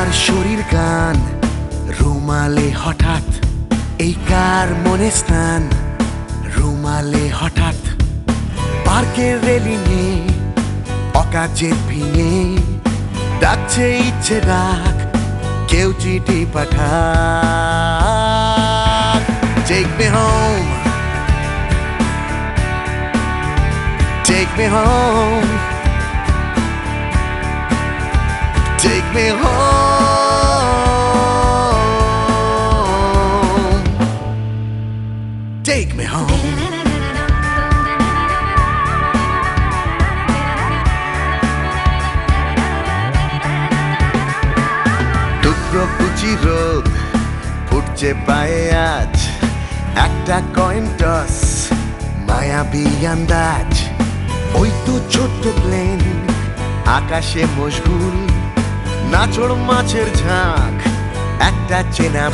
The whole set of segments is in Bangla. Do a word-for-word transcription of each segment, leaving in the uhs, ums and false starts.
আমার শরীর গান রুমালে হঠাৎ এই কার মনে স্নান রুমালে হঠাৎ পার্কের রেলিংয়ে অকাজের ভিঙে ডাকছে ইচ্ছে ডাক কেউ চিঠি পাঠাক Take me home Take me home Take me home Take me home টুকরো কুচি রোদ ফুটছে পায়ে আজ একটা কয়েন টস মায়াবী আন্দাজ ওই তো ছোট্ট প্লেন আকাশে মশগুল নাচড় মাছের ঝাঁক একটা চেনা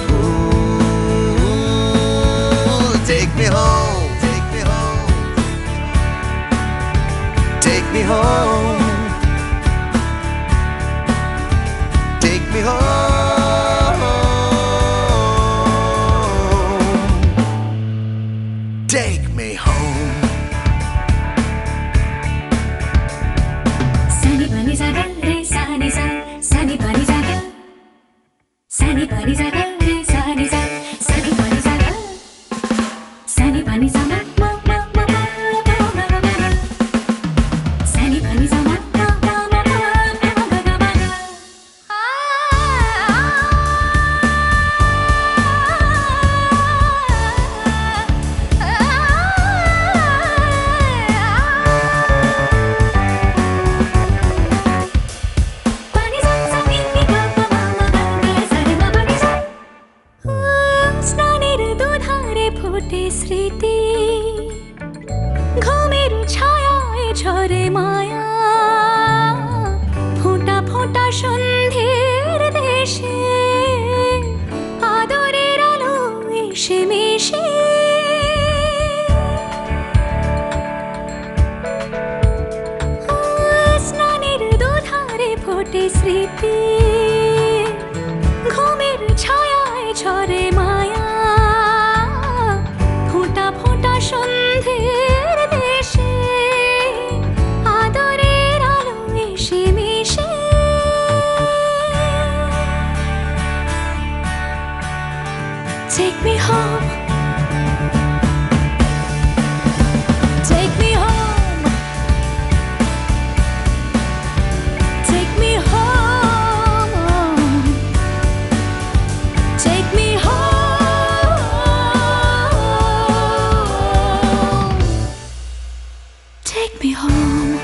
ভুল Take me home Take me home Take me home Take me home Take me home Sunny bunny zaga re sunny sa sunny bunny zaga sunny bunny zaga re sunny sa sunny bunny zaga sunny bunny zaga ma ma ma ma ma ma sunny bunny zaga ma ma ma ma ma ma স্মৃতি ঘুমের ছায়ায় ঝরে মায়া ফোঁটা ফোঁটা সন্ধ্যের দেশে আদরের আলো এসে মিশে স্নানের দুধারে ফোটে স্মৃতি ঘুমের ছায়ায় ঝরে মায়া সন্ধ্যের দেশে আদরের আলো এসে মিশে Take me home Take me home Take me home Take me home Take me home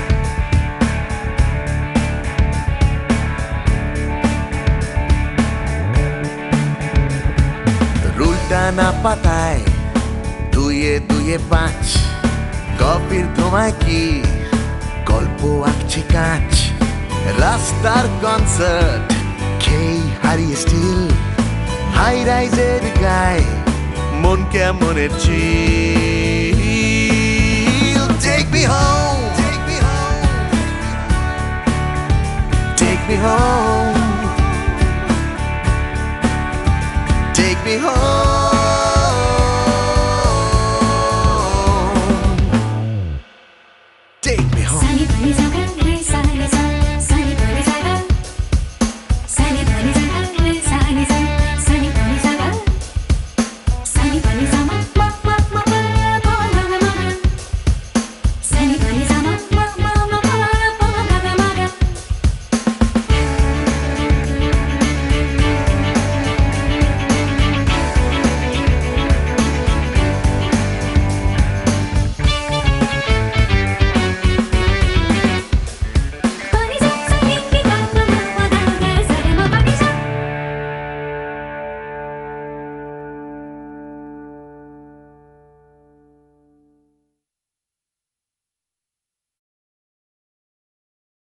রুলটানা পাতায় দুয়ে দুয়ে পাঁচ কফির তোমায় কি গল্প আঁকছে কাঁচ রাস্তার কনসার্ট খেই হারিয়ে স্টিল হাই রাইজের গায়ে মন কেমনের চিল Take me home